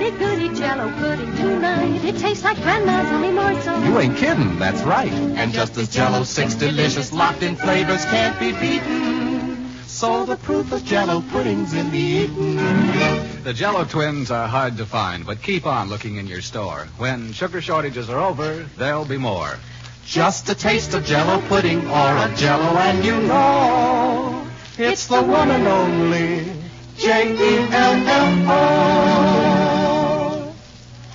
goody Jello pudding tonight. It tastes like Grandma's honey morsel. You ain't kidding, that's right. And just as Jello's 6 delicious locked-in flavors can't be beaten, so the proof of Jello pudding's in the eating. The Jello twins are hard to find, but keep on looking in your store. When sugar shortages are over, there'll be more. Just a taste of Jello pudding or of Jello and you know it's the one and only Jello.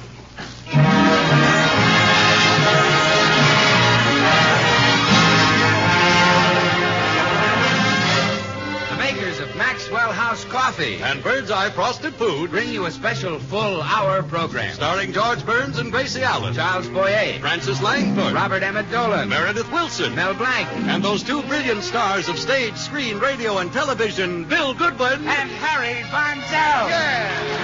The makers of Maxwell House Coffee and Bird's Eye Frosted Food bring you a special full-hour program. Starring George Burns and Gracie Allen, Charles Boyer, Francis Langford, Robert Emmett Dolan, Meredith Wilson, Mel Blanc, and those two brilliant stars of stage, screen, radio, and television, Bill Goodwin and Harry Von Zell. Yeah!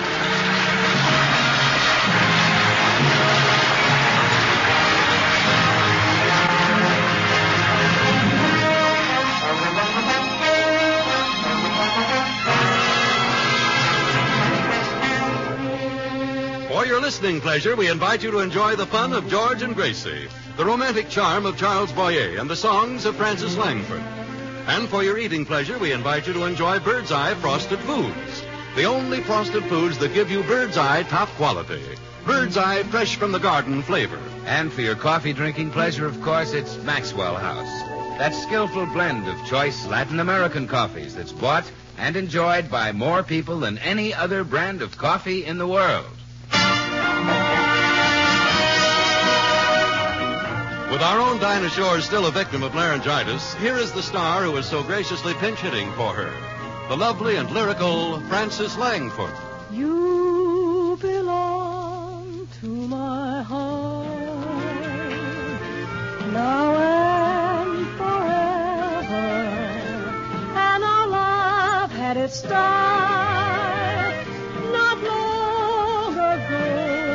For your listening pleasure, we invite you to enjoy the fun of George and Gracie, the romantic charm of Charles Boyer, and the songs of Francis Langford. And for your eating pleasure, we invite you to enjoy Bird's Eye Frosted Foods, the only frosted foods that give you Bird's Eye top quality. Bird's Eye fresh from the garden flavor. And for your coffee drinking pleasure, of course, it's Maxwell House. That skillful blend of choice Latin American coffees that's bought and enjoyed by more people than any other brand of coffee in the world. With our own Dinah Shore still a victim of laryngitis, here is the star who is so graciously pinch-hitting for her, the lovely and lyrical Francis Langford. You belong to my heart now and forever, and our love had its start not long ago.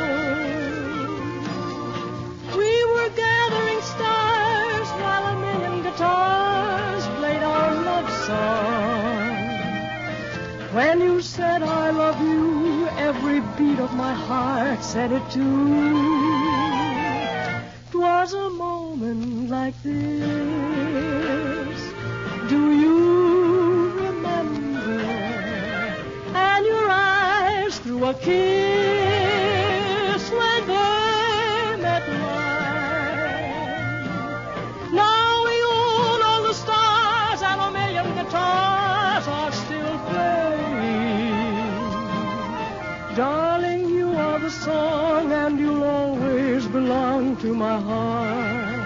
We were gathering stars while a million guitars played our love song. When you said I love you, every beat of my heart said it too. 'Twas a moment like this. Do you remember? And your eyes threw a kiss when they met mine. Now we own all the stars and a million guitars are still playing. Darling, you are the song and you'll always belong to my heart.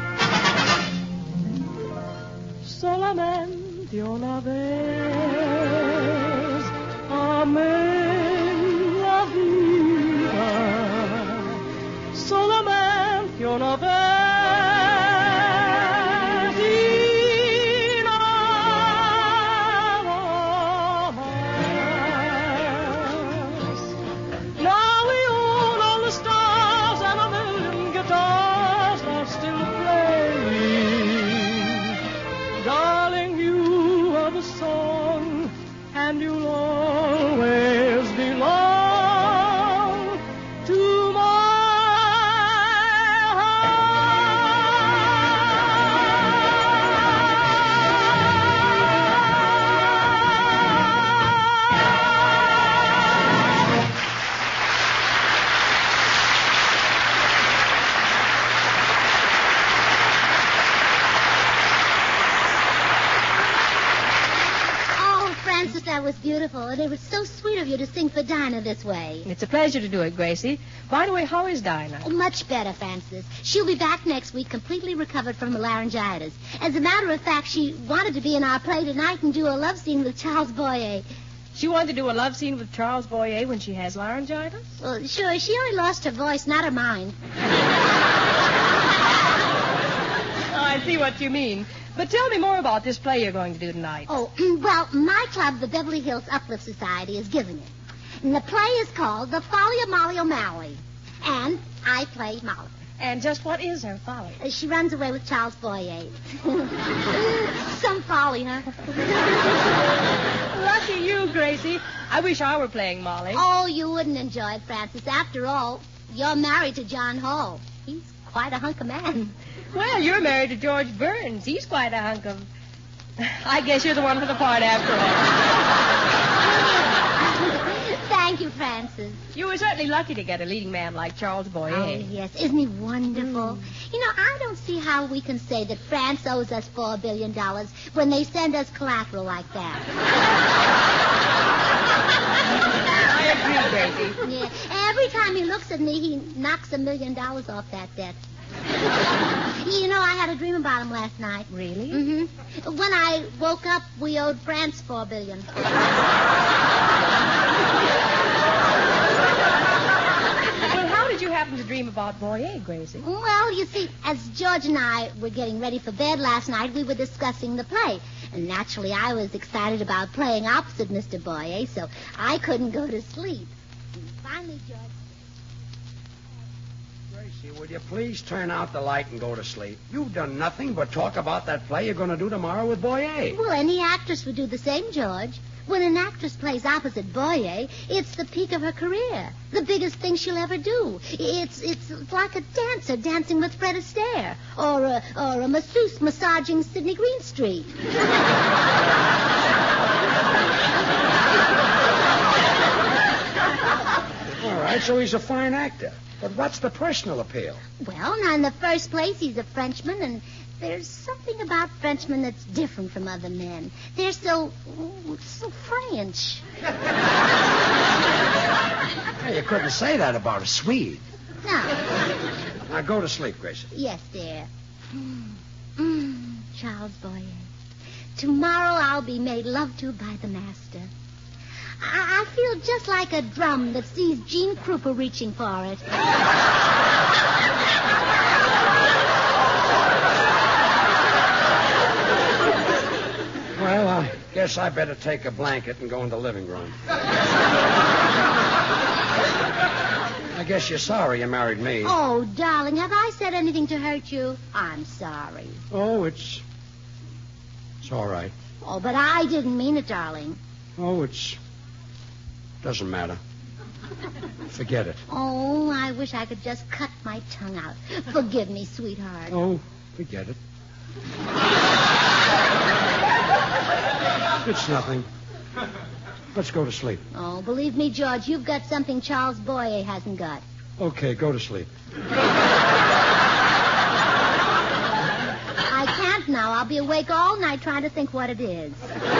Solamente una vez, amén la vida. Solamente una vez. And you'll always belong to my That was beautiful, and it was so sweet of you to sing for Dinah this way. It's a pleasure to do it, Gracie. By the way, how is Dinah? Oh, much better, Francis. She'll be back next week, completely recovered from laryngitis. As a matter of fact, she wanted to be in our play tonight and do a love scene with Charles Boyer. She wanted to do a love scene with Charles Boyer when she has laryngitis? Well, sure, she only lost her voice, not her mind. I see what you mean. But tell me more about this play you're going to do tonight. Oh, well, my club, the Beverly Hills Uplift Society, is giving it. And the play is called The Folly of Molly O'Malley. And I play Molly. And just what is her folly? She runs away with Charles Boyer. Some folly, huh? Lucky you, Gracie. Gracie. I wish I were playing Molly. Oh, you wouldn't enjoy it, Francis. After all, you're married to John Hall. He's quite a hunk of man. Well, you're married to George Burns. He's quite a hunk of... I guess you're the one for the part after all. Thank you, Francis. You were certainly lucky to get a leading man like Charles Boyer. Oh, yes. Isn't he wonderful? You know, I don't see how we can say that France owes us $4 billion when they send us collateral like that. I agree, Gracie. Yeah. Every time he looks at me, he knocks $1 million off that debt. You know, I had a dream about him last night. Really? Mm-hmm. When I woke up, we owed France $4 billion. Well, how did you happen to dream about Boyer, Gracie? Well, you see, as George and I were getting ready for bed last night, we were discussing the play. And naturally, I was excited about playing opposite Mr. Boyer, so I couldn't go to sleep. And finally, George... Gracie, will you please turn out the light and go to sleep? You've done nothing but talk about that play you're going to do tomorrow with Boyer. Well, any actress would do the same, George. When an actress plays opposite Boyer, it's the peak of her career. The biggest thing she'll ever do. It's like a dancer dancing with Fred Astaire. Or a masseuse massaging Sidney Greenstreet. All right, so he's a fine actor. But what's the personal appeal? Well, now, in the first place, he's a Frenchman, and there's something about Frenchmen that's different from other men. They're so French. Hey, you couldn't say that about a Swede. No. Now go to sleep, Gracie. Yes, dear. Charles Boyer. Tomorrow I'll be made love to by the master. I feel just like a drum that sees Gene Krupa reaching for it. Well, I guess I better take a blanket and go in the living room. I guess you're sorry you married me. Oh, darling, have I said anything to hurt you? I'm sorry. Oh, it's all right. Oh, but I didn't mean it, darling. Oh, doesn't matter. Forget it. Oh, I wish I could just cut my tongue out. Forgive me, sweetheart. Oh, forget it. It's nothing. Let's go to sleep. Oh, believe me, George, you've got something Charles Boyer hasn't got. Okay, go to sleep. I can't now. I'll be awake all night trying to think what it is.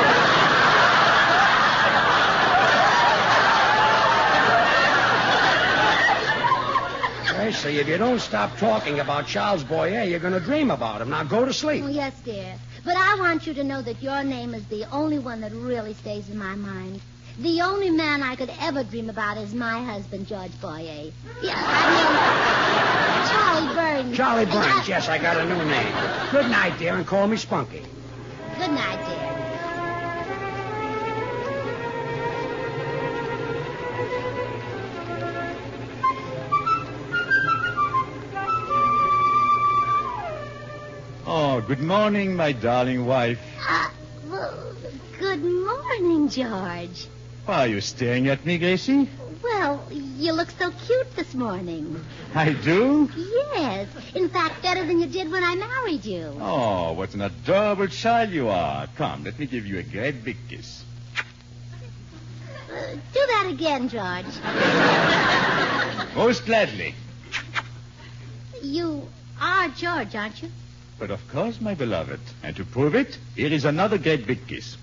Gracie, if you don't stop talking about Charles Boyer, you're going to dream about him. Now go to sleep. Oh, yes, dear. But I want you to know that your name is the only one that really stays in my mind. The only man I could ever dream about is my husband, George Boyer. Yeah, Charlie Burns. Charlie Burns, yes, I got a new name. Good night, dear, and call me Spunky. Good night, dear. Oh, good morning, my darling wife. Well, good morning, George. Why are you staring at me, Gracie? Well, you look so cute this morning. I do? Yes. In fact, better than you did when I married you. Oh, what an adorable child you are. Come, let me give you a great big kiss. Do that again, George. Most gladly. You are George, aren't you? But of course, my beloved. And to prove it, here is another great big kiss.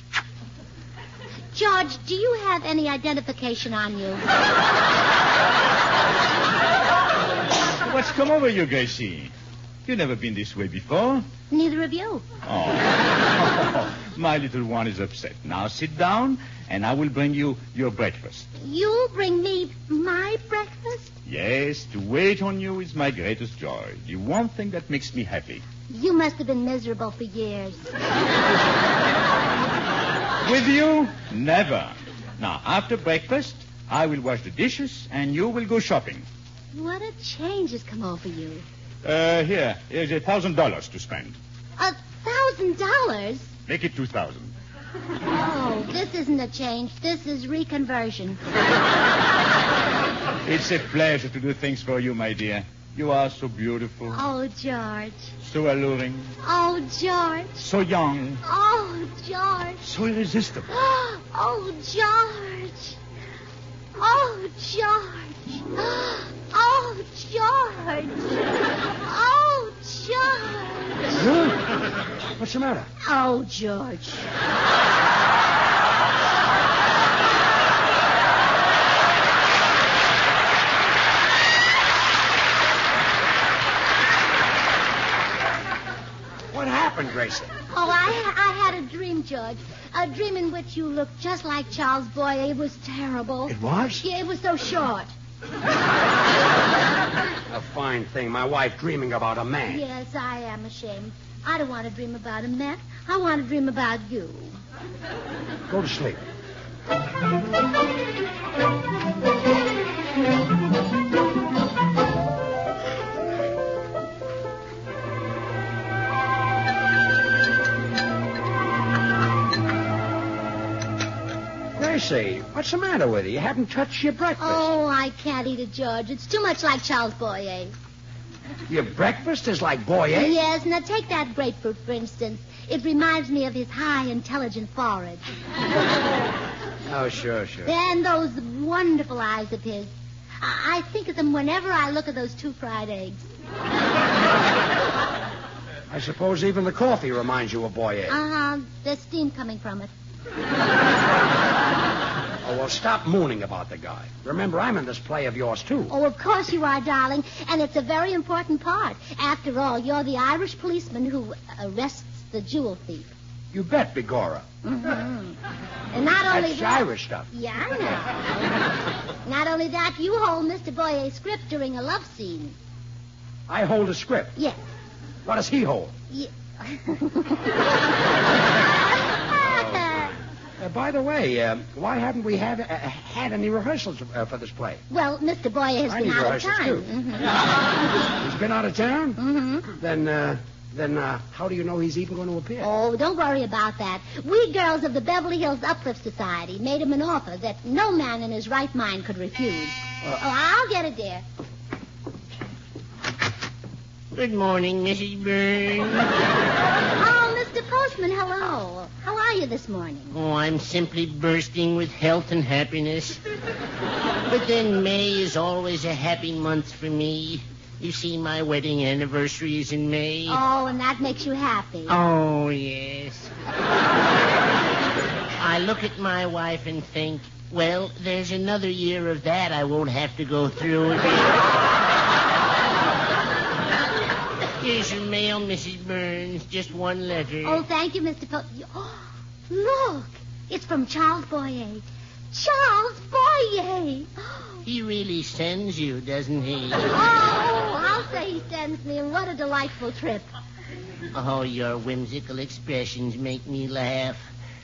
George, do you have any identification on you? What's come over you, Gracie? You've never been this way before. Neither of you. Oh. My little one is upset. Now sit down, and I will bring you your breakfast. You'll bring me my breakfast? Yes, to wait on you is my greatest joy. The one thing that makes me happy. You must have been miserable for years. With you, never. Now, after breakfast, I will wash the dishes, and you will go shopping. What a change has come over you. Here's $1,000 to spend. $1,000? Make it 2,000. Oh, this isn't a change. This is reconversion. It's a pleasure to do things for you, my dear. You are so beautiful, Oh, George. so alluring, Oh, George. so young, Oh, George. so irresistible. Oh, George. Oh, George. Oh, George. Oh, George. Huh? What's the matter? Oh, George. What happened, Gracie? Oh, I had a dream, George. A dream in which you looked just like Charles Boyer. It was terrible. It was? Yeah, it was so short. A fine thing. My wife dreaming about a man. Yes, I am ashamed. I don't want to dream about a man. I want to dream about you. Go to sleep. Gracie, what's the matter with you? You haven't touched your breakfast. Oh, I can't eat it, George. It's too much like Charles Boyer. Your breakfast is like Boyer? Yes, now take that grapefruit, for instance. It reminds me of his high, intelligent forehead. Oh, sure. And those wonderful eyes of his. I think of them whenever I look at those 2 fried eggs. I suppose even the coffee reminds you of Boyer. Uh-huh. There's steam coming from it. Oh, well, stop mooning about the guy. Remember, I'm in this play of yours, too. Oh, of course you are, darling. And it's a very important part. After all, you're the Irish policeman who arrests the jewel thief. You bet, Begorra. Mm-hmm. And not only That's that... Irish stuff. Yeah, I know. Not only that, you hold Mr. Boyer's script during a love scene. I hold a script. Yes. What does he hold? Yeah. By the way, why haven't we had any rehearsals for this play? Well, Mr. Boyer has I been need out of rehearsals, time. too. Mm-hmm. He's been out of town? Mm-hmm. Then how do you know he's even going to appear? Oh, don't worry about that. We girls of the Beverly Hills Uplift Society made him an offer that no man in his right mind could refuse. I'll get it, dear. Good morning, Mrs. Burns. Oh, Mr. Postman, hello. How are you this morning? Oh, I'm simply bursting with health and happiness. But then May is always a happy month for me. You see, my wedding anniversary is in May. Oh, and that makes you happy. Oh, yes. I look at my wife and think, well, there's another year of that I won't have to go through again. Here's your mail, Mrs. Burns. Just one letter. Oh, thank you, Mr. Oh, look. It's from Charles Boyer. Charles Boyer. He really sends you, doesn't he? Oh, I'll say he sends me, and what a delightful trip. Oh, your whimsical expressions make me laugh.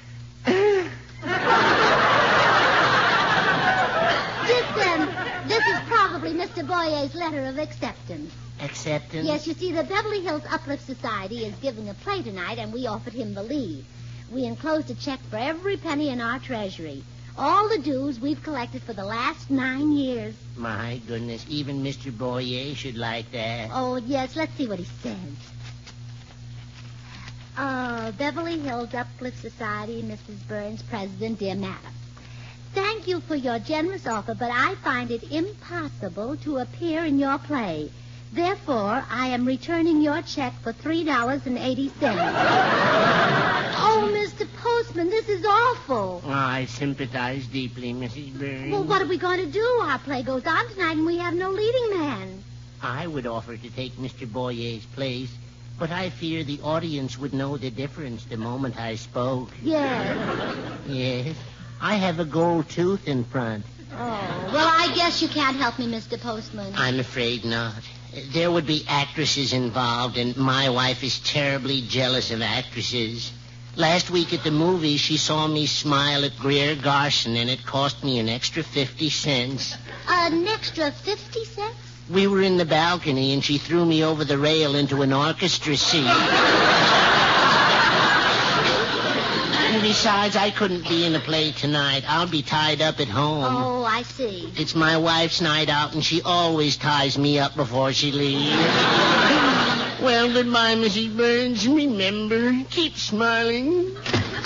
This is probably Mr. Boyer's letter of acceptance. Acceptance? Yes, you see, the Beverly Hills Uplift Society is giving a play tonight, and we offered him the lead. We enclosed a check for every penny in our treasury. All the dues we've collected for the last 9 years. My goodness, even Mr. Boyer should like that. Oh, yes, let's see what he says. Beverly Hills Uplift Society, Mrs. Burns, President, dear Madam. Thank you for your generous offer, but I find it impossible to appear in your play. Therefore, I am returning your check for $3.80. Oh, Mr. Postman, this is awful. Oh, I sympathize deeply, Mrs. Burns. Well, what are we going to do? Our play goes on tonight, and we have no leading man. I would offer to take Mr. Boyer's place, but I fear the audience would know the difference the moment I spoke. Yes. Yes. I have a gold tooth in front. Oh, well, I guess you can't help me, Mr. Postman. I'm afraid not. There would be actresses involved, and my wife is terribly jealous of actresses. Last week at the movies, she saw me smile at Greer Garson, and it cost me an extra 50 cents. An extra 50 cents? We were in the balcony, and she threw me over the rail into an orchestra seat. besides, I couldn't be in the play tonight. I'll be tied up at home. Oh, I see. It's my wife's night out, and she always ties me up before she leaves. Well, goodbye, Mrs. Burns. Remember, keep smiling.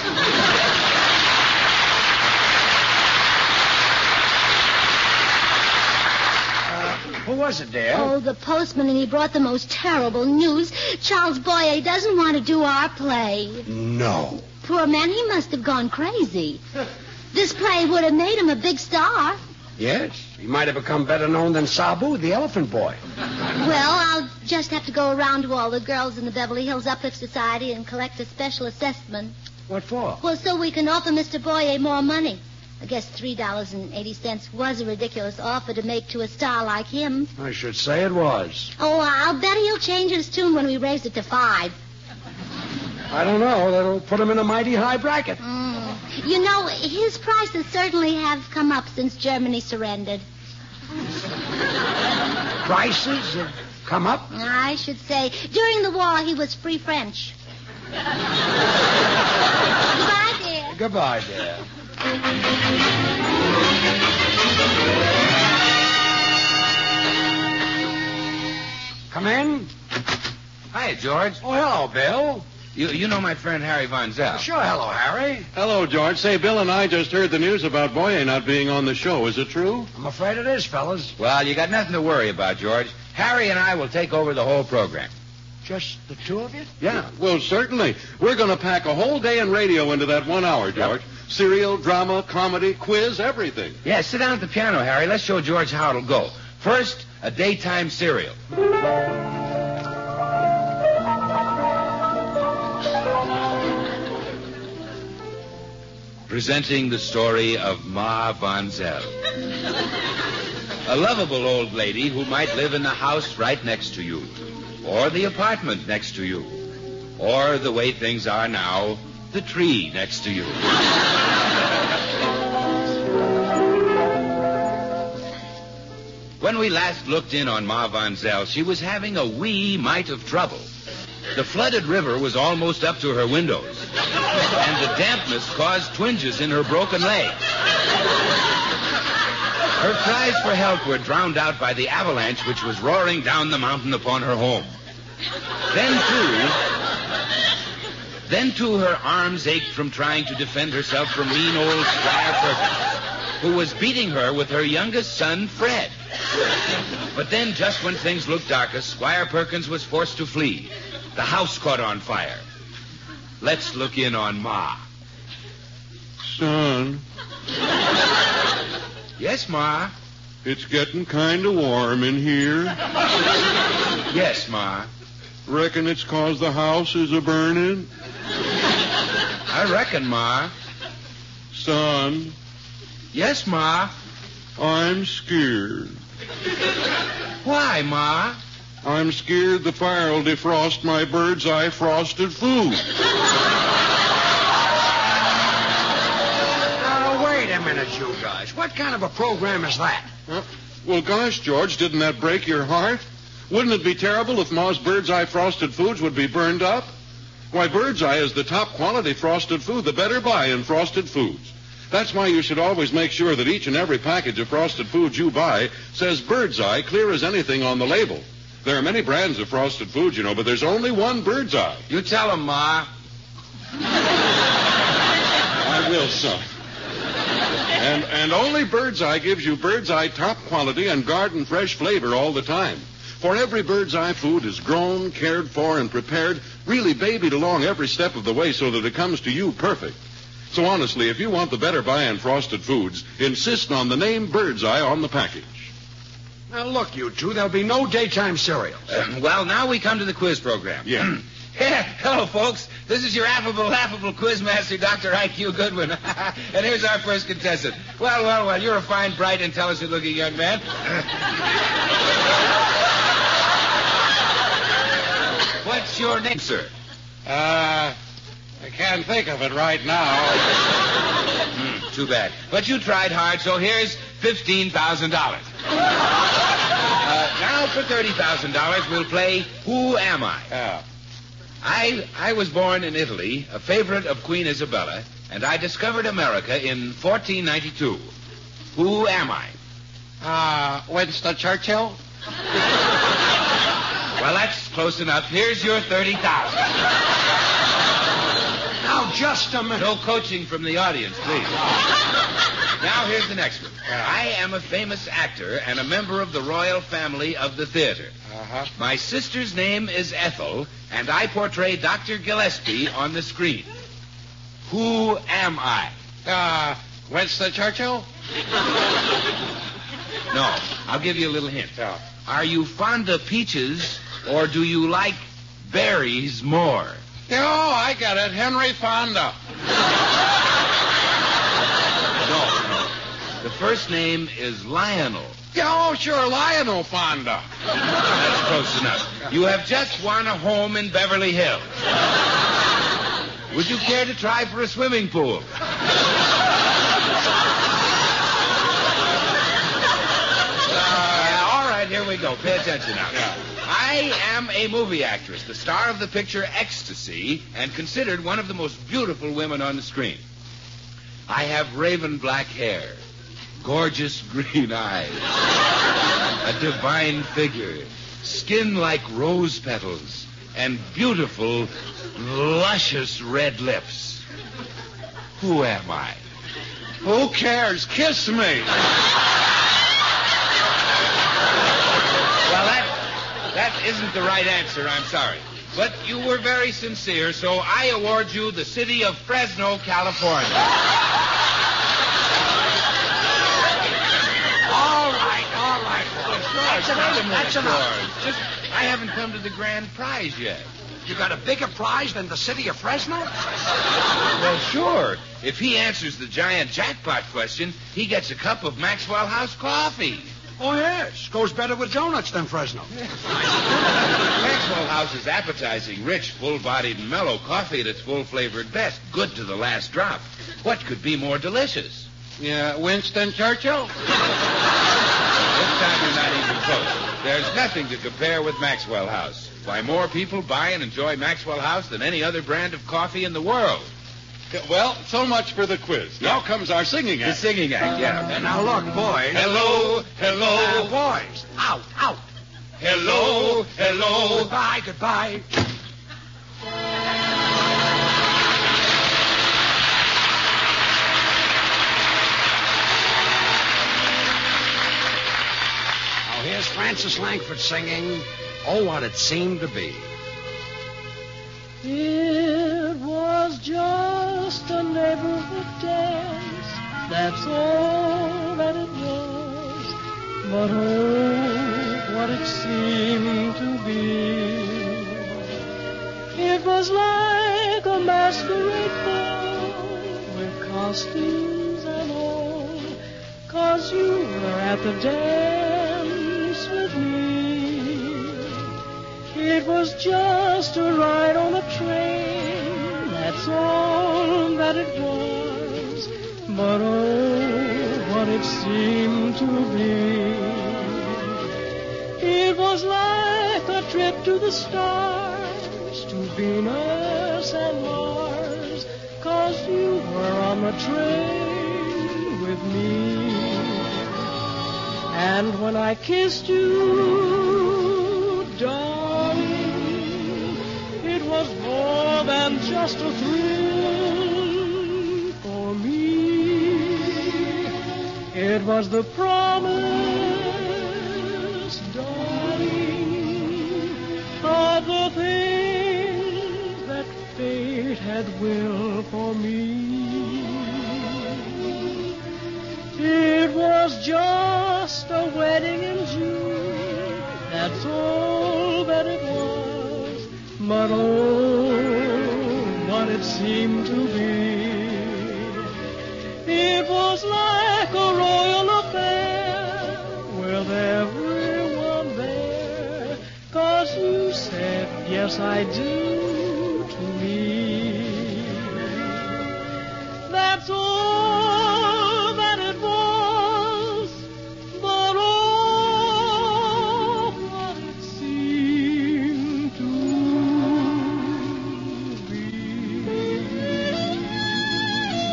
Who was it, dear? Oh, the postman, and he brought the most terrible news. Charles Boyer doesn't want to do our play. No. Poor man, he must have gone crazy. This play would have made him a big star. Yes, he might have become better known than Sabu, the elephant boy. Well, I'll just have to go around to all the girls in the Beverly Hills Uplift Society and collect a special assessment. What for? Well, so we can offer Mr. Boyer more money. I guess $3.80 was a ridiculous offer to make to a star like him. I should say it was. Oh, I'll bet he'll change his tune when we raise it to $5. I don't know. That'll put him in a mighty high bracket. You know, his prices certainly have come up since Germany surrendered. Prices have come up? I should say. During the war, he was free French. Goodbye, dear. Goodbye, dear. Come in. Hi, George. Oh, hello, Bill. You know my friend Harry Von Zell. Sure, hello, Harry. Hello, George. Say, Bill and I just heard the news about Boyer not being on the show. Is it true? I'm afraid it is, fellas. Well, you got nothing to worry about, George. Harry and I will take over the whole program. Just the two of you? Yeah, well, certainly. We're going to pack a whole day in radio into that 1 hour, George. Yep. Serial, drama, comedy, quiz, everything. Yeah, sit down at the piano, Harry. Let's show George how it'll go. First, a daytime serial. Presenting the story of Ma Von Zell. A lovable old lady who might live in the house right next to you, or the apartment next to you, or the way things are now, the tree next to you. When we last looked in on Ma Von Zell, she was having a wee mite of trouble. The flooded river was almost up to her windows, and the dampness caused twinges in her broken leg. Her cries for help were drowned out by the avalanche which was roaring down the mountain upon her home. Then, too, her arms ached from trying to defend herself from mean old Squire Perkins, who was beating her with her youngest son, Fred. But then, just when things looked darkest, Squire Perkins was forced to flee. The house caught on fire. Let's look in on Ma. Son, Yes, Ma? it's getting kind of warm in here. Yes, Ma. Reckon it's 'cause the house is a-burning? I reckon, Ma. Son, Yes, Ma. I'm scared. Why, Ma? I'm scared the fire will defrost my bird's eye frosted food. Now, wait a minute, you guys. What kind of a program is that? Well, gosh, George, didn't that break your heart? Wouldn't it be terrible if Ma's bird's eye frosted foods would be burned up? Why, bird's eye is the top quality frosted food, the better buy in frosted foods. That's why you should always make sure that each and every package of frosted foods you buy says bird's eye clear as anything on the label. There are many brands of frosted foods, you know, but there's only one bird's eye. You tell him, Ma. I will, son. And only bird's eye gives you bird's eye top quality and garden fresh flavor all the time. For every bird's eye food is grown, cared for, and prepared, really babied along every step of the way so that it comes to you perfect. So honestly, if you want the better buy in frosted foods, insist on the name Bird's Eye on the package. Now, look, you two, there'll be no daytime cereals. Well, now we come to the quiz program. Yeah. Hello, folks. This is your affable, laughable quiz master, Dr. I.Q. Goodwin. And here's our first contestant. Well, you're a fine, bright, intelligent-looking young man. What's your name, sir? I can't think of it right now. Too bad. But you tried hard, so here's $15,000. Now for $30,000, we'll play Who Am I? Yeah. I was born in Italy, a favorite of Queen Isabella, and I discovered America in 1492. Who am I? Winston Churchill? Well, that's close enough. Here's your 30,000. Now, just a minute. No coaching from the audience, please. Now, here's the next one. I am a famous actor and a member of the royal family of the theater. Uh-huh. My sister's name is Ethel, and I portray Dr. Gillespie on the screen. Who am I? Winston Churchill? No, I'll give you a little hint. Yeah. Are you fond of peaches, or do you like berries more? Oh, I got it. Henry Fonda. No. The first name is Lionel. Oh, sure, Lionel Fonda. That's close enough. You have just won a home in Beverly Hills. Would you care to try for a swimming pool? All right, here we go. Pay attention now. I am a movie actress, the star of the picture Ecstasy, and considered one of the most beautiful women on the screen. I have raven black hair, gorgeous green eyes, a divine figure, skin like rose petals, and beautiful, luscious red lips. Who am I? Who cares? Kiss me. Well, that isn't the right answer, I'm sorry. But you were very sincere, so I award you the city of Fresno, California. All right. That's enough. Just, I haven't come to the grand prize yet. You got a bigger prize than the city of Fresno? Well, sure. If he answers the giant jackpot question, he gets a cup of Maxwell House coffee. Oh, yes. Goes better with donuts than Fresno. Maxwell House is appetizing, rich, full-bodied, and mellow coffee at its full-flavored best. Good to the last drop. What could be more delicious? Yeah, Winston Churchill? This time you're not even close. There's nothing to compare with Maxwell House. Why, more people buy and enjoy Maxwell House than any other brand of coffee in the world. Well, so much for the quiz. Now comes our singing The act. singing act, yeah. And now look, boys. Hello, hello. Boys. Out. Hello, hello. Goodbye. Now here's Francis Langford singing, Oh, What It Seemed to Be. It was just a neighborhood dance, that's all that it was. But oh, what it seemed to be. It was like a masquerade ball with costumes and all, 'cause you were at the dance with me. It was just a ride on a train, that's all that it was. But oh, what it seemed to be. It was like a trip to the stars, to Venus and Mars, 'cause you were on the train with me. And when I kissed you, darling, it was more than just a thrill for me. It was the promise, darling, of the things that fate had willed for me. It was just a wedding in June, that's all that it was. But oh, what it seemed to be. It was like a royal affair with everyone there, 'cause you said, yes, I do to me. That's all that it was, but oh, what it seemed to be.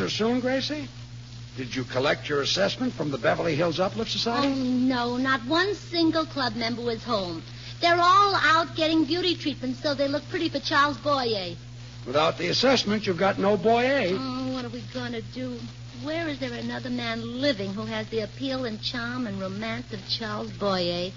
soon, Gracie? Did you collect your assessment from the Beverly Hills Uplift Oh, Society? no, not one single club member was home. They're all out getting beauty treatments so they look pretty for Charles Boyer. Without the assessment, you've got no Boyer. Oh, what are we going to do? Where is there another man living who has the appeal and charm and romance of Charles Boyer?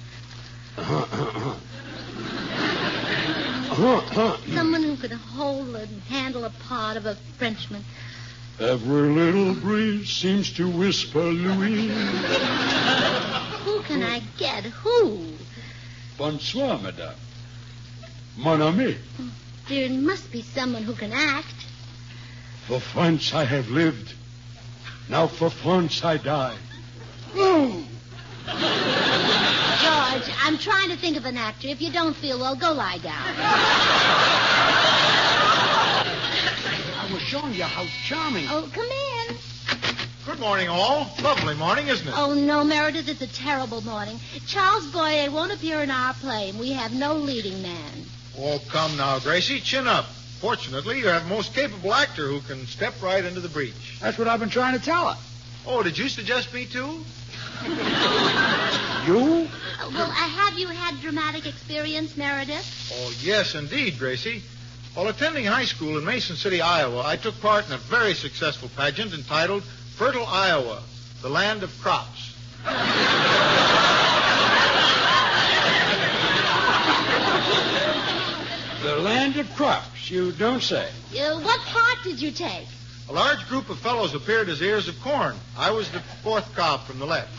Someone who could hold and handle a part of a Frenchman. Every little breeze seems to whisper Louis. Who can I get? Who? Bonsoir, madame. Mon ami. There must be someone who can act. For France I have lived. Now for France I die. George, I'm trying to think of an actor. If you don't feel well, go lie down. I was showing you how charming. Oh, come in. Good morning, all. Lovely morning, isn't it? Oh, no, Meredith, it's a terrible morning. Charles Boyer won't appear in our play, and we have no leading man. Oh, come now, Gracie. Chin up. Fortunately, you have a most capable actor who can step right into the breach. That's what I've been trying to tell her. Oh, did you suggest me too? You? Well, have you had dramatic experience, Meredith? Oh, yes, indeed, Gracie. While attending high school in Mason City, Iowa, I took part in a very successful pageant entitled Fertile Iowa, the Land of Crops. The land of crops, you don't say. What part did you take? A large group of fellows appeared as ears of corn. I was the fourth cob from the left.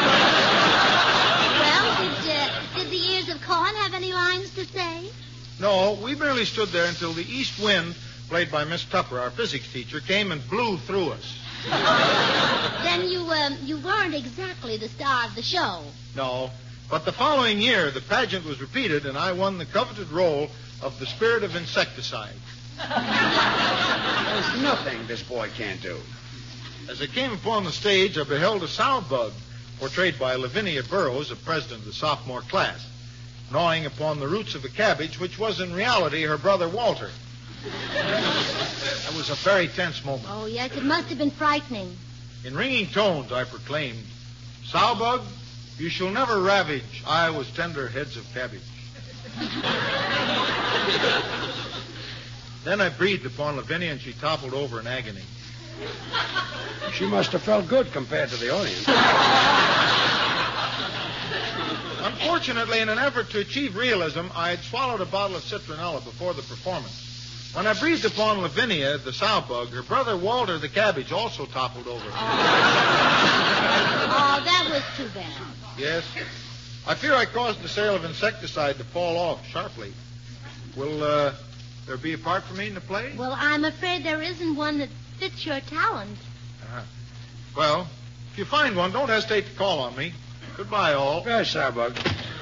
Well, did the ears of corn have any lines to say? No, we merely stood there until the east wind, played by Miss Tupper, our physics teacher, came and blew through us. Then you weren't exactly the star of the show. No, but the following year, the pageant was repeated, and I won the coveted role of the Spirit of Insecticide. There's nothing this boy can't do. As I came upon the stage, I beheld a sow bug, portrayed by Lavinia Burrows, a president of the sophomore class, gnawing upon the roots of a cabbage, which was in reality her brother Walter. That was a very tense moment. Oh, yes, it must have been frightening. In ringing tones, I proclaimed, "Sow bug, you shall never ravage Iowa's tender heads of cabbage." Then I breathed upon Lavinia, and she toppled over in agony. She must have felt good compared to the audience. Unfortunately, in an effort to achieve realism, I had swallowed a bottle of citronella before the performance. When I breathed upon Lavinia, the sow bug, her brother Walter, the cabbage, also toppled over. Oh, that was too bad. Yes. I fear I caused the sale of insecticide to fall off sharply. Will there be a part for me in the play? Well, I'm afraid there isn't one that fits your talent. Well, if you find one, don't hesitate to call on me. Goodbye, all. Goodbye, Sawbug.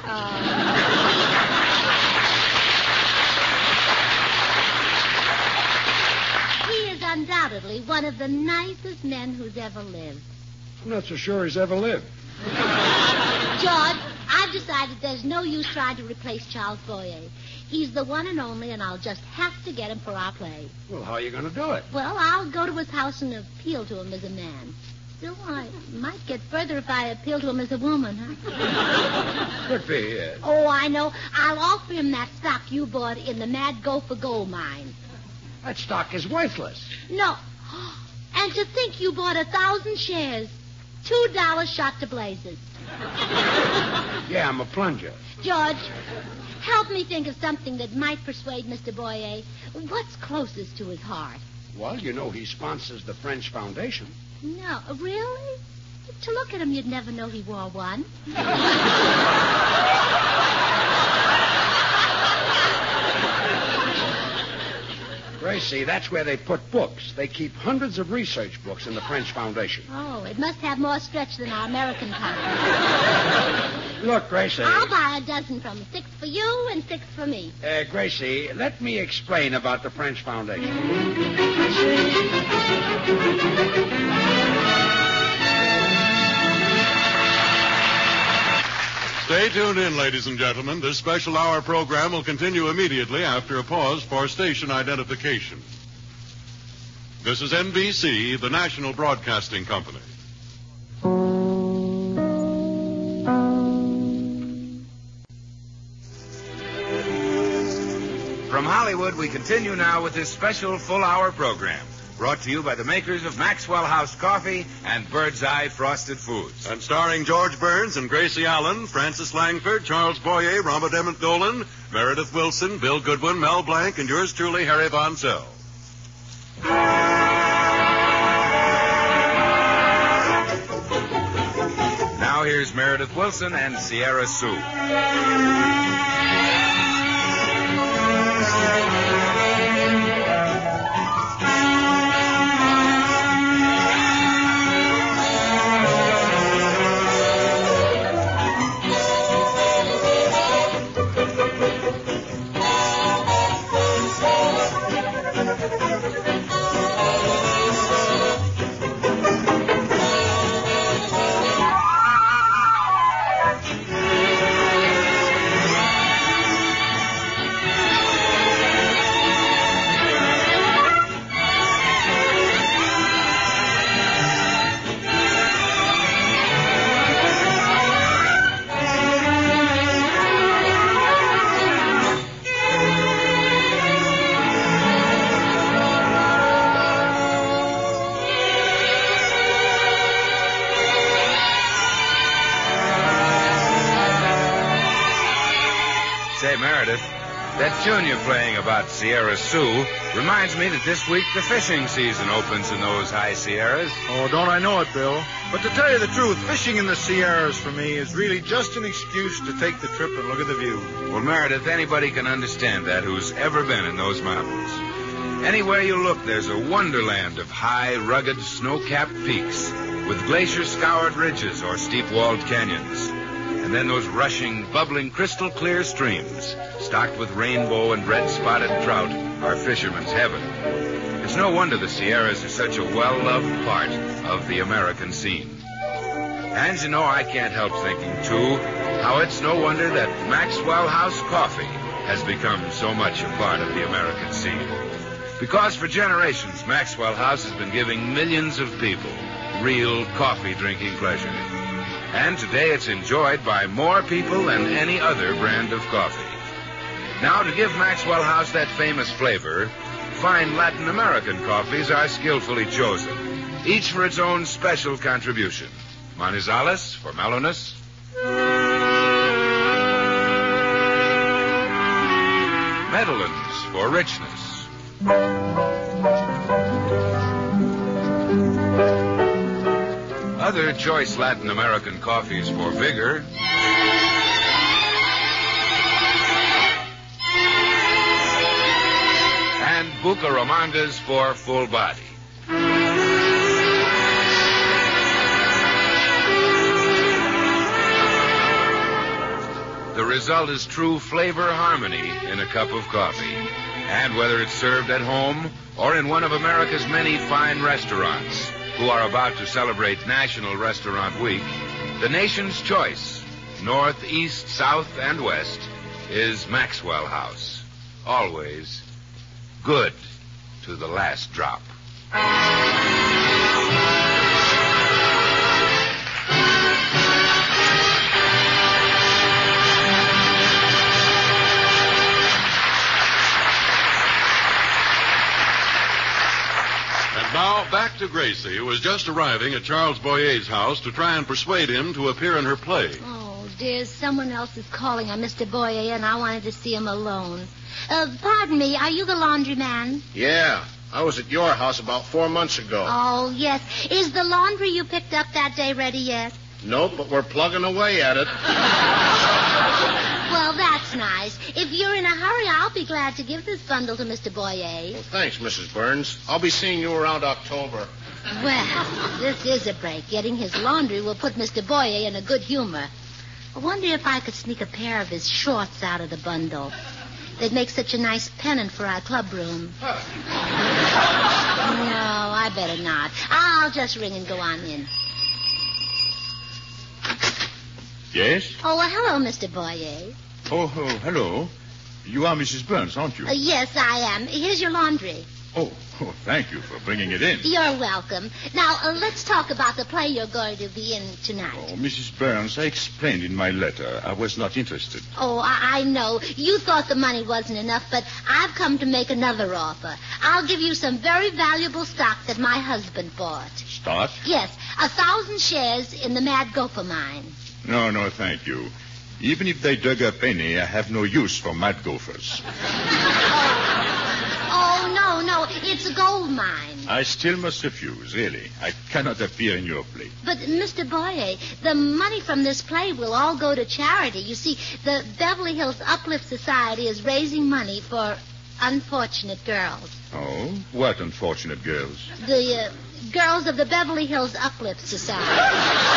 He is undoubtedly one of the nicest men who's ever lived. I'm not so sure he's ever lived. George, I've decided there's no use trying to replace Charles Boyer. He's the one and only, and I'll just have to get him for our play. Well, how are you going to do it? Well, I'll go to his house and appeal to him as a man. Still, I might get further if I appeal to him as a woman, huh? Could be, yes. Oh, I know. I'll offer him that stock you bought in the Mad Gopher Gold Mine. That stock is worthless. No. And to think you bought 1,000 shares. $2 shot to blazes. Yeah, I'm a plunger. George, help me think of something that might persuade Mr. Boyer. What's closest to his heart? Well, you know he sponsors the French Foundation. No, really? To look at him, you'd never know he wore one. Gracie, that's where they put books. They keep hundreds of research books in the French Foundation. Oh, it must have more stretch than our American kind. Look, Gracie. I'll buy a dozen from him. 6 for you and 6 for me. Gracie, let me explain about the French Foundation. Stay tuned in, ladies and gentlemen. This special hour program will continue immediately after a pause for station identification. This is NBC, the national broadcasting company. From Hollywood, we continue now with this special full-hour program, brought to you by the makers of Maxwell House Coffee and Bird's Eye Frosted Foods. And starring George Burns and Gracie Allen, Francis Langford, Charles Boyer, Robert Emmett Dolan, Meredith Wilson, Bill Goodwin, Mel Blanc, and yours truly, Harry Von Zell. Now here's Meredith Wilson and Sierra Sue. Say, Meredith, that tune you're playing about Sierra Sue reminds me that this week the fishing season opens in those high Sierras. Oh, don't I know it, Bill? But to tell you the truth, fishing in the Sierras for me is really just an excuse to take the trip and look at the view. Well, Meredith, anybody can understand that who's ever been in those mountains. Anywhere you look, there's a wonderland of high, rugged, snow-capped peaks with glacier-scoured ridges or steep-walled canyons. And then those rushing, bubbling, crystal-clear streams, stocked with rainbow and red-spotted trout, are fishermen's heaven. It's no wonder the Sierras are such a well-loved part of the American scene. And, you know, I can't help thinking, too, how it's no wonder that Maxwell House Coffee has become so much a part of the American scene. Because for generations, Maxwell House has been giving millions of people real coffee-drinking pleasure. And today it's enjoyed by more people than any other brand of coffee. Now, to give Maxwell House that famous flavor, fine Latin American coffees are skillfully chosen, each for its own special contribution. Manizales for mellowness. Medellins for richness. Other choice Latin American coffees for vigor. And Bucaramangas for full body. The result is true flavor harmony in a cup of coffee. And whether it's served at home or in one of America's many fine restaurants, who are about to celebrate National Restaurant Week, the nation's choice, north, east, south, and west, is Maxwell House. Always good to the last drop. Now, back to Gracie, who was just arriving at Charles Boyer's house to try and persuade him to appear in her play. Oh, dear, someone else is calling on Mr. Boyer, and I wanted to see him alone. Pardon me, are you the laundryman? Yeah, I was at your house about 4 months ago. Oh, yes. Is the laundry you picked up that day ready yet? Nope, but we're plugging away at it. Well, that's nice. If you're in a hurry, I'll be glad to give this bundle to Mr. Boyer. Well, thanks, Mrs. Burns. I'll be seeing you around October. Well, this is a break. Getting his laundry will put Mr. Boyer in a good humor. I wonder if I could sneak a pair of his shorts out of the bundle. They'd make such a nice pennant for our club room. No, I better not. I'll just ring and go on in. Yes? Oh, well, hello, Mr. Boyer. Oh, hello. You are Mrs. Burns, aren't you? Yes, I am. Here's your laundry. Oh, thank you for bringing it in. You're welcome. Now, let's talk about the play you're going to be in tonight. Oh, Mrs. Burns, I explained in my letter I was not interested. Oh, I know. You thought the money wasn't enough, but I've come to make another offer. I'll give you some very valuable stock that my husband bought. Stock? Yes, 1,000 shares in the Mad Gopher mine. No, thank you. Even if they dug up any, I have no use for mad gophers. Oh, no, it's a gold mine. I still must refuse, really. I cannot appear in your play. But, Mr. Boyer, the money from this play will all go to charity. You see, the Beverly Hills Uplift Society is raising money for unfortunate girls. Oh? What unfortunate girls? The girls of the Beverly Hills Uplift Society.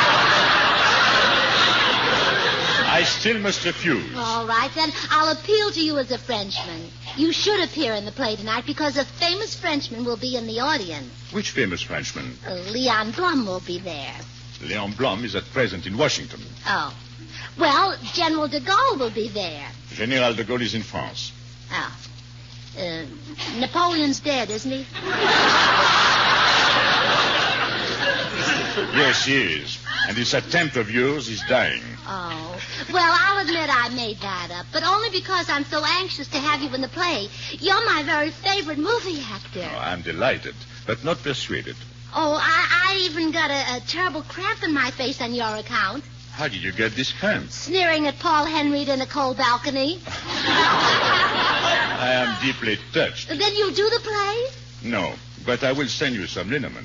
I still must refuse. All right, then. I'll appeal to you as a Frenchman. You should appear in the play tonight because a famous Frenchman will be in the audience. Which famous Frenchman? Leon Blum will be there. Leon Blum is at present in Washington. Oh. Well, General de Gaulle will be there. General de Gaulle is in France. Oh. Napoleon's dead, isn't he? Yes, he is. And this attempt of yours is dying. Oh. Well, I'll admit I made that up, but only because I'm so anxious to have you in the play. You're my very favorite movie actor. Oh, I'm delighted, but not persuaded. Oh, I even got a terrible cramp in my face on your account. How did you get this cramp? Sneering at Paul Henry in a cold balcony. I am deeply touched. Then you'll do the play? No, but I will send you some liniment.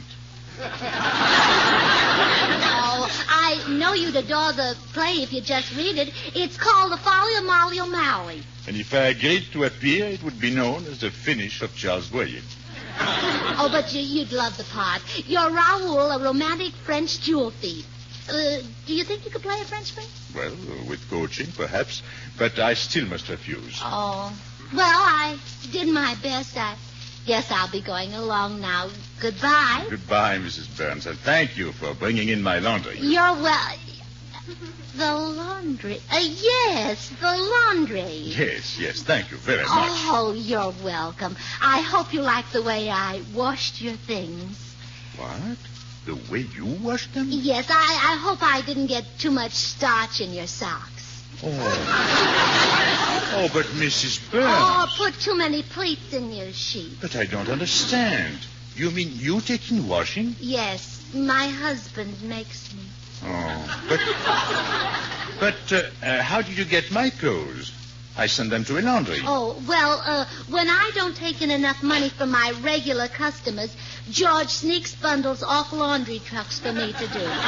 Oh, I know you'd adore the play if you just read it. It's called The Folly of Molly O'Malley. And if I agreed to appear, it would be known as the finish of Charles Boyer. Oh, but you'd love the part. You're Raoul, a romantic French jewel thief. Do you think you could play a Frenchman? Well, with coaching, perhaps, but I still must refuse. Oh. Well, I did my best. I guess I'll be going along now. Goodbye. Goodbye, Mrs. Burns, and thank you for bringing in my laundry. You're the laundry. Yes, the laundry. Yes, thank you very much. Oh, you're welcome. I hope you like the way I washed your things. What? The way you washed them? Yes, I hope I didn't get too much starch in your socks. Oh, but Mrs. Burns. Oh, put too many pleats in your sheet. But I don't understand. You mean you take in washing? Yes, my husband makes me. Oh, but how did you get my clothes? I send them to a laundry. Oh, well, when I don't take in enough money from my regular customers, George sneaks bundles off laundry trucks for me to do.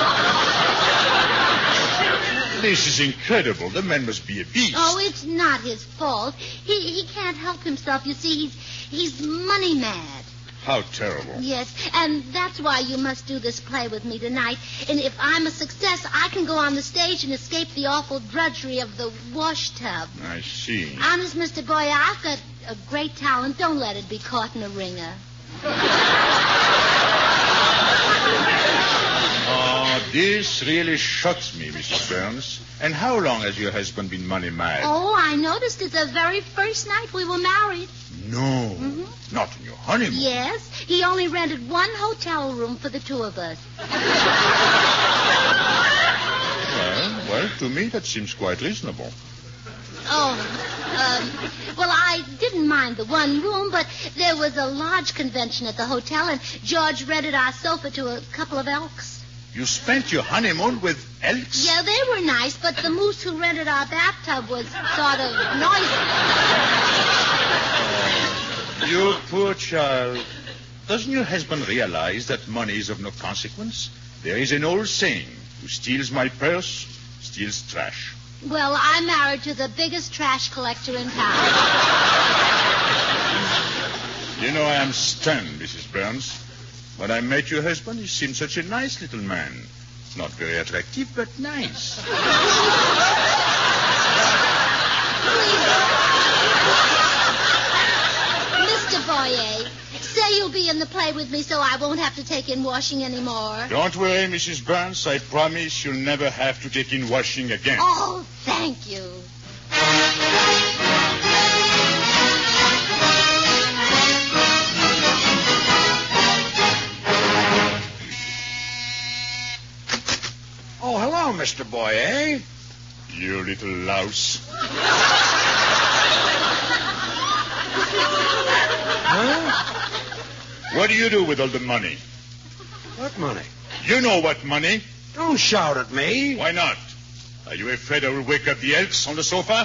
This is incredible. The man must be a beast. Oh, it's not his fault. He can't help himself. You see, he's money mad. How terrible. Yes, and that's why you must do this play with me tonight. And if I'm a success, I can go on the stage and escape the awful drudgery of the wash tub. I see. Honest, Mr. Boyer, I've got a great talent. Don't let it be caught in a ringer. Oh, this really shocks me, Mrs. Burns. And how long has your husband been money mad? Oh, I noticed it the very first night we were married. No, not in your honeymoon. Yes, he only rented one hotel room for the two of us. Well, to me that seems quite reasonable. Oh, well, I didn't mind the one room, but there was a lodge convention at the hotel, and George rented our sofa to a couple of elks. You spent your honeymoon with elks? Yeah, they were nice, but the moose who rented our bathtub was sort of noisy. You poor child. Doesn't your husband realize that money is of no consequence? There is an old saying, who steals my purse, steals trash. Well, I'm married to the biggest trash collector in town. You know, I am stunned, Mrs. Burns. When I met your husband, he seemed such a nice little man. Not very attractive, but nice. Mr. Boyer, say you'll be in the play with me so I won't have to take in washing anymore. Don't worry, Mrs. Burns. I promise you'll never have to take in washing again. Oh, thank you. Mr. Boyer. You little louse. Huh? What do you do with all the money? What money? You know what money. Don't shout at me. Why not? Are you afraid I will wake up the elks on the sofa?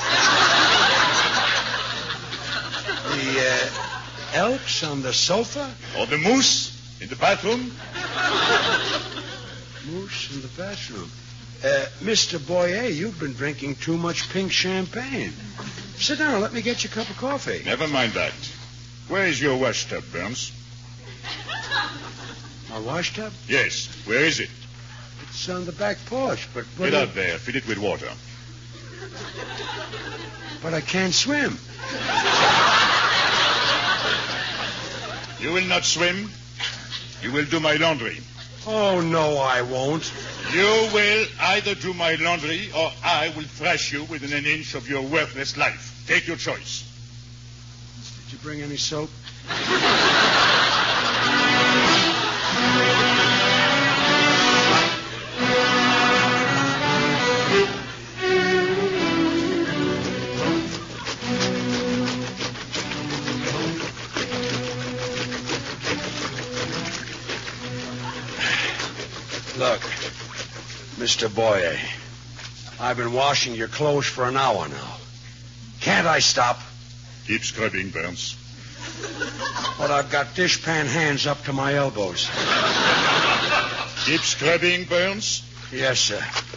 The elks on the sofa? Or the moose in the bathroom? Moose in the bathroom. Mr. Boyer, you've been drinking too much pink champagne. Sit down. Let me get you a cup of coffee. Never mind that. Where is your wash tub, Burns? My wash tub? Yes. Where is it? It's on the back porch, but... Get out there. Fill it with water. But I can't swim. You will not swim. You will do my laundry. Oh, no, I won't. You will either do my laundry or I will thrash you within an inch of your worthless life. Take your choice. Did you bring any soap? Look, Mr. Boyer, I've been washing your clothes for an hour now. Can't I stop? Keep scrubbing, Burns. But I've got dishpan hands up to my elbows. Keep scrubbing, Burns. Yes, sir.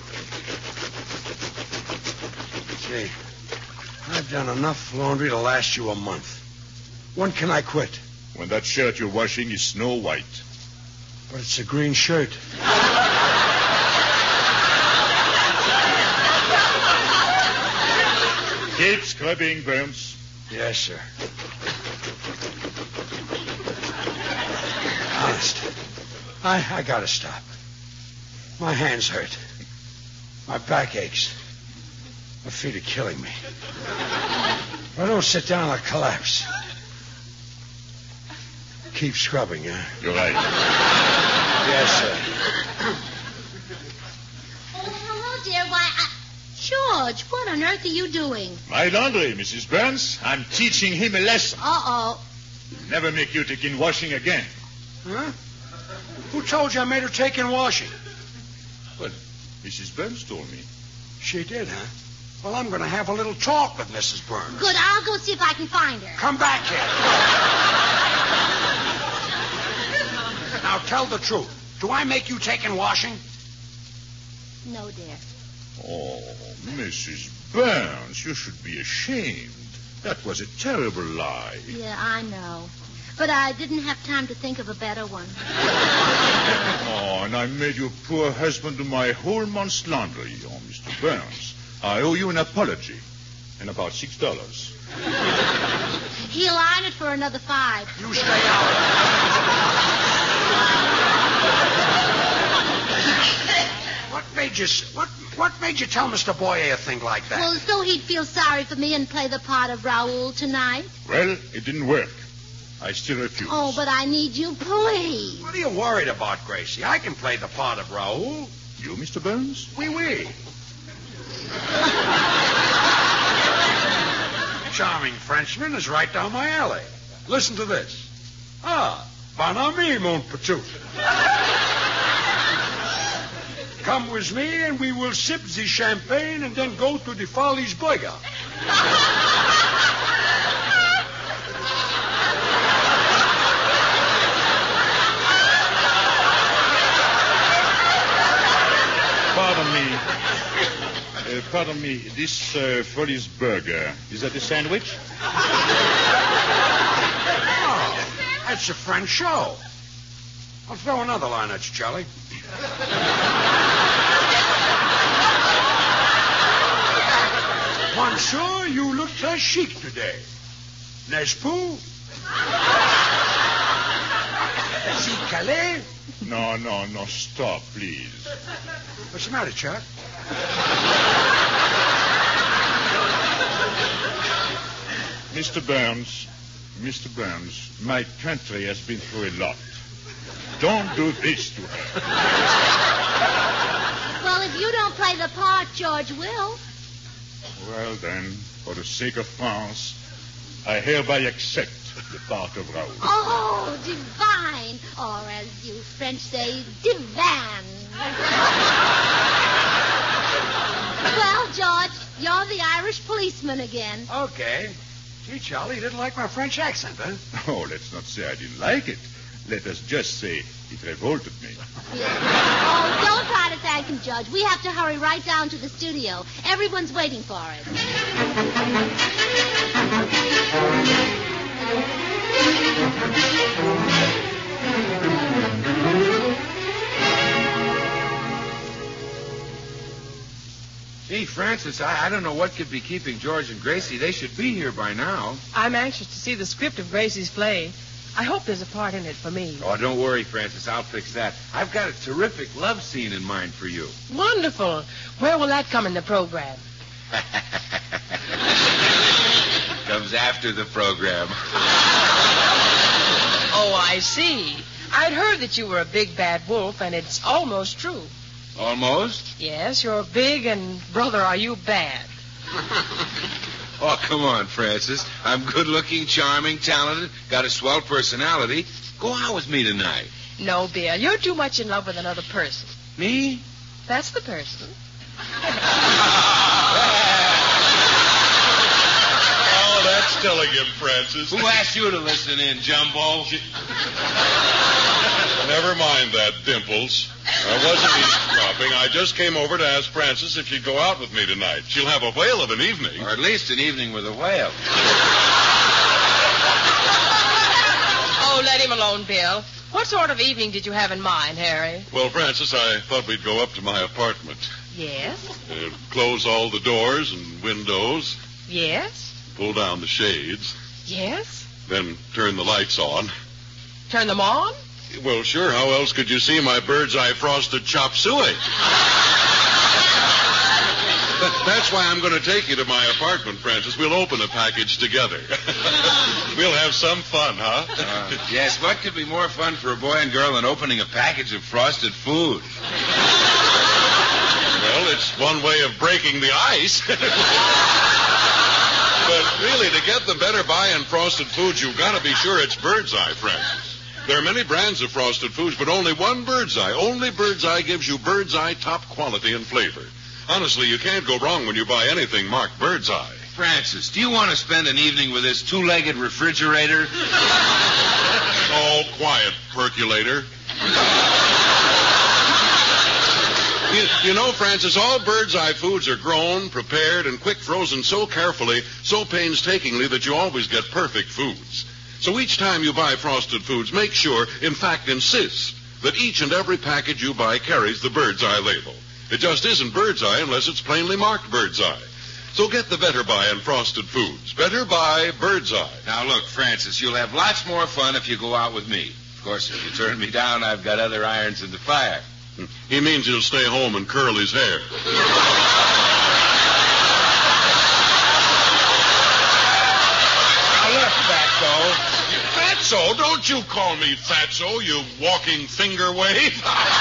See, I've done enough laundry to last you a month. When can I quit? When that shirt you're washing is snow white. But it's a green shirt. Keep scrubbing, Burns. Yes, sir. Honest, I gotta stop. My hands hurt. My back aches. My feet are killing me. If I don't sit down, I'll collapse. Keep scrubbing, huh? You're right. Yes, sir. Oh, hello, dear. Why, George, what on earth are you doing? My laundry, Mrs. Burns. I'm teaching him a lesson. Uh-oh. Never make you take in washing again. Huh? Who told you I made her take in washing? Well, Mrs. Burns told me. She did, huh? Well, I'm going to have a little talk with Mrs. Burns. Good, I'll go see if I can find her. Come back here. Now, tell the truth. Do I make you take in washing? No, dear. Oh, Mrs. Burns, you should be ashamed. That was a terrible lie. Yeah, I know. But I didn't have time to think of a better one. Oh, and I made your poor husband do my whole month's laundry. Oh, Mr. Burns, I owe you an apology. And about $6. He'll iron it for another $5. You stay out. What made you tell Mr. Boyer a thing like that? Well, so he'd feel sorry for me and play the part of Raoul tonight. Well, it didn't work. I still refuse. Oh, but I need you, please. What are you worried about, Gracie? I can play the part of Raoul. You, Mr. Burns? Oui. Charming Frenchman is right down my alley. Listen to this. Ah, bon ami, mon petit. Come with me and we will sip the champagne and then go to the Follies Burger. Pardon me. This Follies Burger, is that a sandwich? Oh, that's a French show. I'll throw another line at you, Charlie. Monsieur, you look très chic today. N'est-ce pas? Si Calais? No, stop, please. What's the matter, Chuck? Mr. Burns, my country has been through a lot. Don't do this to her. Well, if If you don't play the part, George will. Well, then, for the sake of France, I hereby accept the part of Raoul. Oh, divine. Or as you French say, divan. Well, George, you're the Irish policeman again. Okay. Gee, Charlie, you didn't like my French accent, huh? Oh, let's not say I didn't like it. Let us just say it revolted me. Oh, don't try to thank him, Judge. We have to hurry right down to the studio. Everyone's waiting for us. Gee, Francis, I don't know what could be keeping George and Gracie. They should be here by now. I'm anxious to see the script of Gracie's play. I hope there's a part in it for me. Oh, don't worry, Francis. I'll fix that. I've got a terrific love scene in mind for you. Wonderful. Where will that come in the program? Comes after the program. Oh, I see. I'd heard that you were a big bad wolf, and it's almost true. Almost? Yes, you're big, and brother, are you bad? Oh, come on, Francis. I'm good-looking, charming, talented, got a swell personality. Go out with me tonight. No, Bill, you're too much in love with another person. Me? That's the person. Oh, that's telling him, Francis. Who asked you to listen in, Jumbo? Never mind that, Dimples. I wasn't eavesdropping. I just came over to ask Francis if she'd go out with me tonight. She'll have a whale of an evening. Or at least an evening with a whale. Oh, let him alone, Bill. What sort of evening did you have in mind, Harry? Well, Francis, I thought we'd go up to my apartment. Yes? Close all the doors and windows. Yes? Pull down the shades. Yes? Then turn the lights on. Turn them on? Well, sure. How else could you see my bird's eye frosted chop suey? That's why I'm going to take you to my apartment, Francis. We'll open a package together. We'll have some fun, huh? Yes, what could be more fun for a boy and girl than opening a package of frosted food? Well, it's one way of breaking the ice. But really, to get the better buy in frosted foods, you've got to be sure it's Bird's Eye, Francis. There are many brands of frosted foods, but only one Bird's Eye. Only Bird's Eye gives you Bird's Eye top quality and flavor. Honestly, you can't go wrong when you buy anything marked Bird's Eye. Francis, do you want to spend an evening with this two-legged refrigerator? Oh, quiet, percolator. You know, Francis, all Bird's Eye foods are grown, prepared, and quick frozen so carefully, so painstakingly that you always get perfect foods. So each time you buy frosted foods, make sure, in fact insist, that each and every package you buy carries the Bird's Eye label. It just isn't Bird's Eye unless it's plainly marked Bird's Eye. So get the Better Buy in frosted foods. Better Buy Bird's Eye. Now, look, Francis, you'll have lots more fun if you go out with me. Of course, if you turn me down, I've got other irons in the fire. He means he'll stay home and curl his hair. Fatso. Fatso? Don't you call me Fatso, you walking finger wave.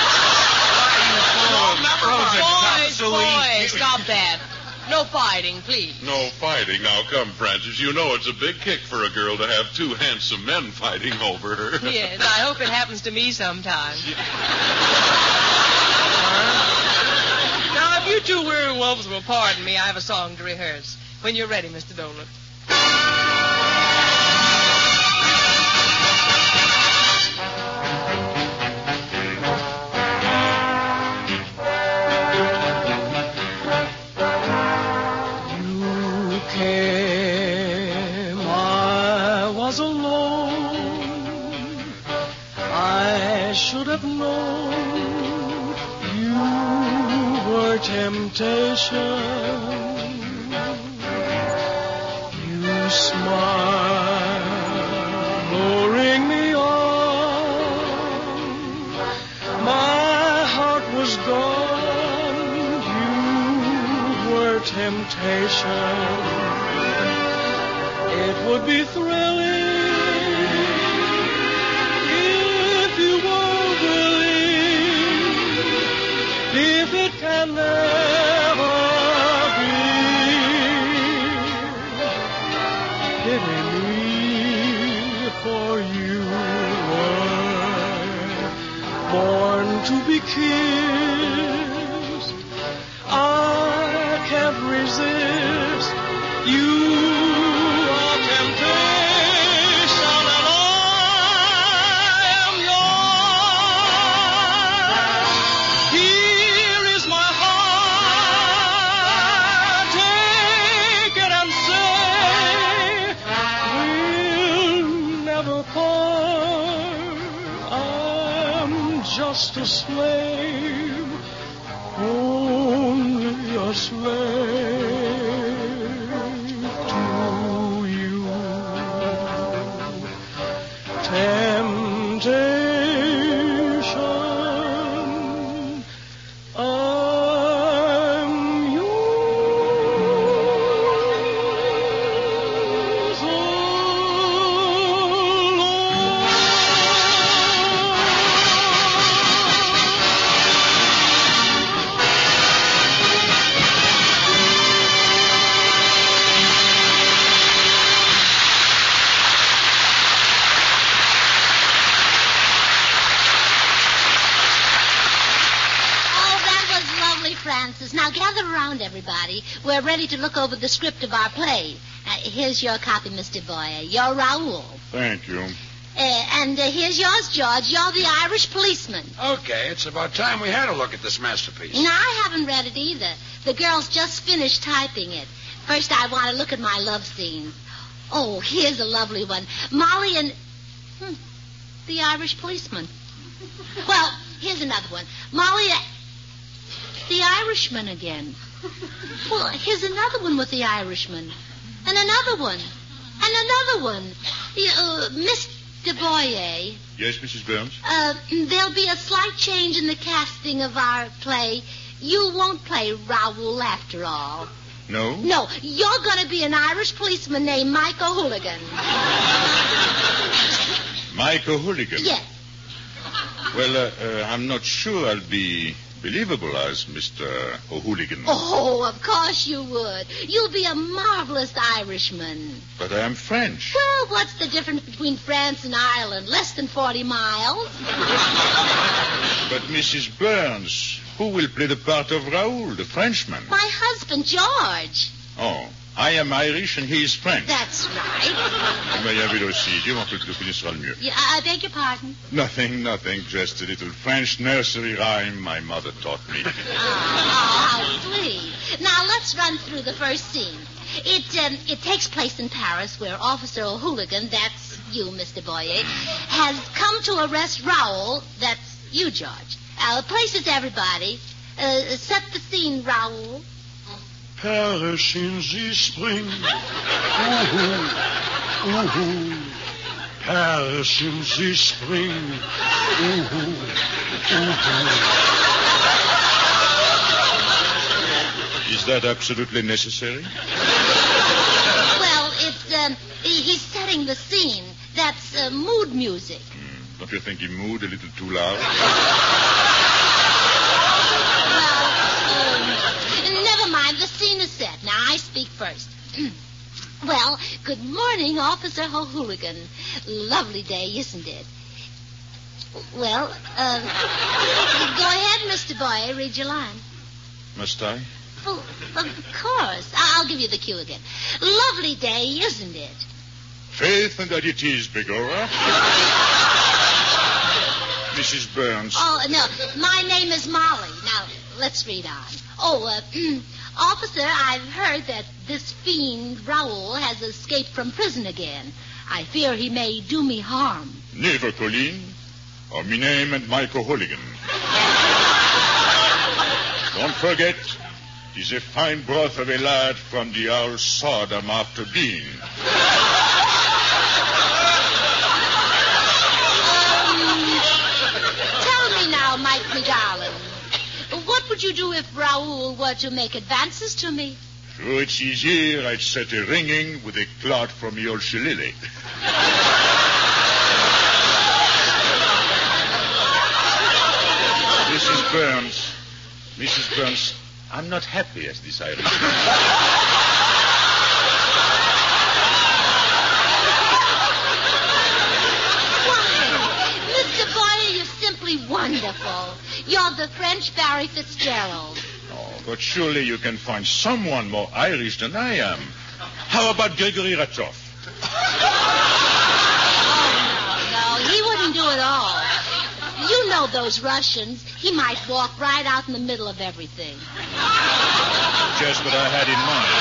Boys, stop that. No fighting, please. No fighting. Now, come, Francis. You know it's a big kick for a girl to have two handsome men fighting over her. Yes, I hope it happens to me sometime. Now, if you two werewolves will pardon me, I have a song to rehearse. When you're ready, Mr. Dolan. Should have known you were temptation. You smile, luring me on. My heart was gone. You were temptation. It would be thrilling if it can to be kissed. I can't resist. You are temptation, and I am yours. Here is my heart. Take it and say we'll never part. I'm just a slave, only a slave to you. Temptation, I'm yours Francis. Now gather around, everybody. We're ready to look over the script of our play. Here's your copy, Mr. Boyer. You're Raoul. Thank you. And here's yours, George. You're the Irish policeman. Okay, it's about time we had a look at this masterpiece. No, I haven't read it either. The girls just finished typing it. First, I want to look at my love scene. Oh, here's a lovely one. Molly and... the Irish policeman. Well, here's another one. Molly... the Irishman again. Well, here's another one with the Irishman. And another one. And another one. Mr. Boyer. Yes, Mrs. Burns? There'll be a slight change in the casting of our play. You won't play Raoul after all. No? No, you're going to be an Irish policeman named Mike O'Hooligan. Mike O'Hooligan? Yes. Well, I'm not sure I'll be believable as Mr. O'Hooligan. Oh, of course you would. You'll be a marvelous Irishman. But I am French. Well, what's the difference between France and Ireland? Less than 40 miles. But Mrs. Burns, who will play the part of Raoul, the Frenchman? My husband, George. Oh, I am Irish and he is French. That's right. Merveilleux aussi. Dieu m'en peut le connaîtra le mieux. Yeah, I beg your pardon? Nothing. Just a little French nursery rhyme my mother taught me. Oh, how sweet. Now, let's run through the first scene. It takes place in Paris, where Officer O'Hooligan, that's you, Mr. Boyer, has come to arrest Raoul, that's you, George. Places everybody. Set the scene, Raoul. Paris in the spring. Ooh, ooh. Paris in the spring. Ooh, ooh. Is that absolutely necessary? Well, he's setting the scene. That's mood music. Don't you think he moved a little too loud? Never mind. The scene is set. Now, I speak first. Well, good morning, Officer O'Hooligan. Lovely day, isn't it? Well, go ahead, Mr. Boyer. Read your line. Must I? Oh, of course. I'll give you the cue again. Lovely day, isn't it? Faith and that it is, Begorra. Mrs. Burns. Oh, no. My name is Molly. Now, let's read on. Oh, Officer, I've heard that this fiend, Raoul, has escaped from prison again. I fear he may do me harm. Never, Colleen. Or me name and Mike O'Hooligan. Don't forget, he's a fine broth of a lad from the old sod I'm after being. Tell me now, Mike, me darling. What would you do if Raoul were to make advances to me? Sure, it's easier. I'd set a ringing with a clot from the old shillelagh. Mrs. Burns, I'm not happy as this Irishman. Mr. Boyer, you're simply wonderful. You're the French Barry Fitzgerald. Oh, but surely you can find someone more Irish than I am. How about Gregory Ratzoff? No, he wouldn't do it all. You know those Russians. He might walk right out in the middle of everything. Just what I had in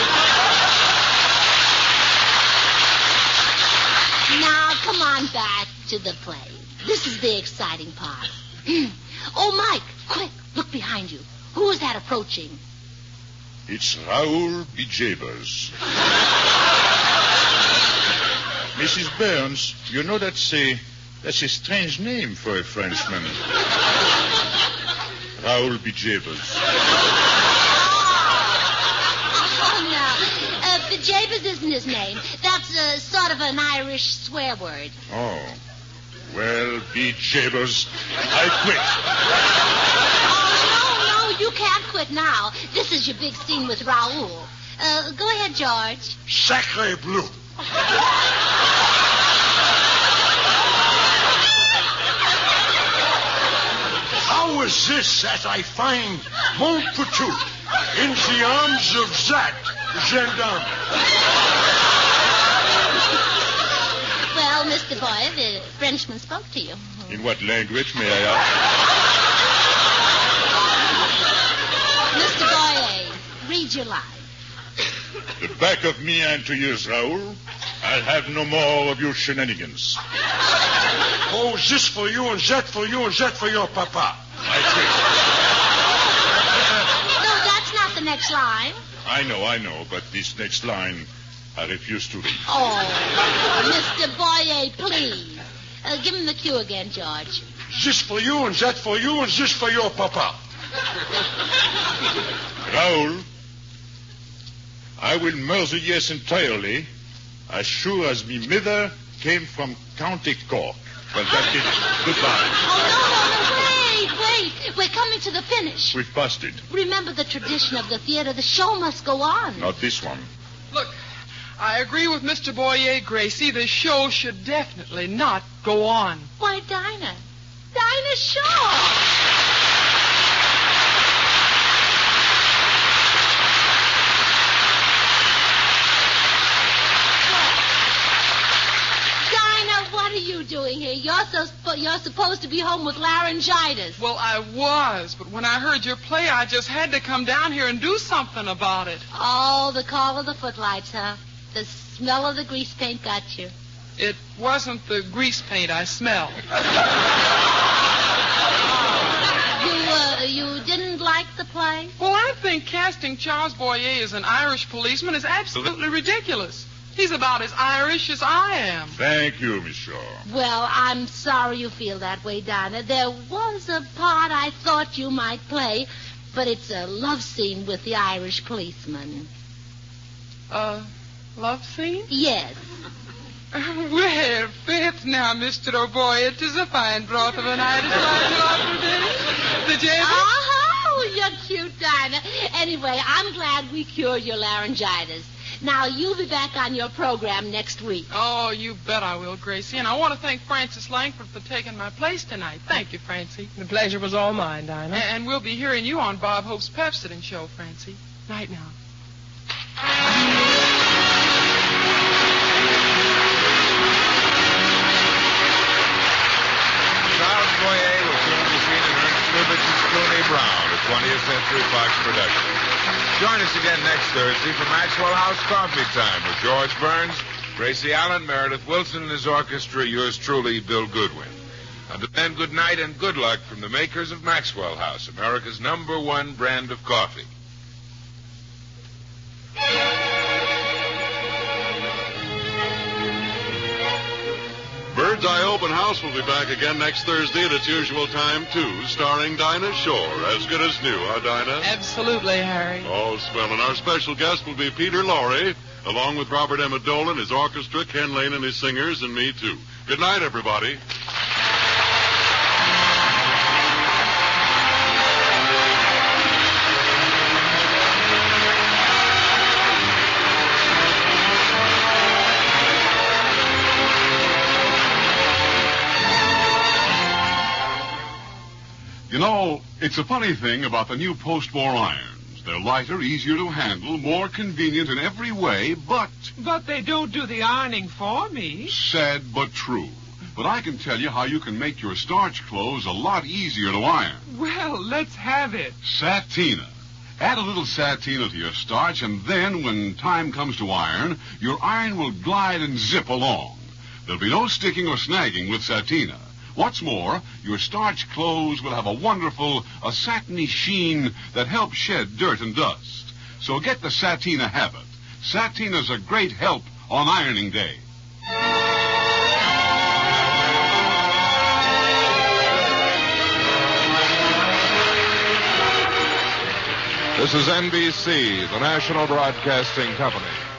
mind. Now, come on back to the play. This is the exciting part. Oh, Mike, quick, look behind you. Who is that approaching? It's Raoul Bijabers. Mrs. Burns, you know that's a strange name for a Frenchman. Raoul Bijabers. Oh, no. Bijabers isn't his name. That's sort of an Irish swear word. Oh. Well, Bijabers, I quit. Oh, no, you can't quit now. This is your big scene with Raoul. Go ahead, George. Sacre bleu. How is this that I find Montpoutou in the arms of that gendarme? Well, Mr. Boyer, the Frenchman spoke to you. In what language, may I ask? Mr. Boyer, read your line. The back of me and to yours, Raoul. I'll have no more of your shenanigans. Oh, this for you and that for you and that for your papa. I No, that's not the next line. quit. I know, but this next line, I refuse to read. Oh, Mr. Boyer, please. Give him the cue again, George. This for you and that for you and this for your papa. Raoul, I will murder yes entirely, as sure as me mother came from County Cork. Well, that's it. Goodbye. Oh, no, wait. We're coming to the finish. We've busted. Remember the tradition of the theater. The show must go on. Not this one. Look, I agree with Mr. Boyer, Gracie. The show should definitely not go on. Why, Dinah. Dinah Shaw. What are you doing here? You're supposed to be home with laryngitis. Well, I was, but when I heard your play, I just had to come down here and do something about it. Oh, the call of the footlights, huh? The smell of the grease paint got you. It wasn't the grease paint I smelled. You didn't like the play? Well, I think casting Charles Boyer as an Irish policeman is absolutely ridiculous. He's about as Irish as I am. Thank you, Miss Shaw. Well, I'm sorry you feel that way, Dinah. There was a part I thought you might play, but it's a love scene with the Irish policeman. Love scene? Yes. Well, faith now, Mr. O'Boy, it is a fine broth of an Irish lobster dinner. The James? Oh, you're cute, Dinah. Anyway, I'm glad we cured your laryngitis. Now, you'll be back on your program next week. Oh, you bet I will, Gracie. And I want to thank Francis Langford for taking my place tonight. Thank you, Francie. The pleasure was all mine, Dinah. And we'll be hearing you on Bob Hope's Pepsodent show, Francie. Night now. Charles Boyer will soon be seen in Ernest Lubitsch's Clooney Brown, a 20th Century Fox production. Join us again next Thursday for Maxwell House Coffee Time with George Burns, Gracie Allen, Meredith Wilson, and his orchestra, yours truly, Bill Goodwin. Until then, good night and good luck from the makers of Maxwell House, America's #1 brand of coffee. Bird's Eye Open House will be back again next Thursday at its usual time, too, starring Dinah Shore. As good as new, huh, Dinah? Absolutely, Harry. Oh, swell. And our special guest will be Peter Lorre, along with Robert Emmett Dolan, his orchestra, Ken Lane and his singers, and me, too. Good night, everybody. You know, it's a funny thing about the new post-war irons. They're lighter, easier to handle, more convenient in every way, but... But they don't do the ironing for me. Sad but true. But I can tell you how you can make your starch clothes a lot easier to iron. Well, let's have it. Satina. Add a little Satina to your starch, and then, when time comes to iron, your iron will glide and zip along. There'll be no sticking or snagging with Satina. What's more, your starch clothes will have a wonderful, satiny sheen that helps shed dirt and dust. So get the Satina habit. Satina's a great help on ironing day. This is NBC, the National Broadcasting Company.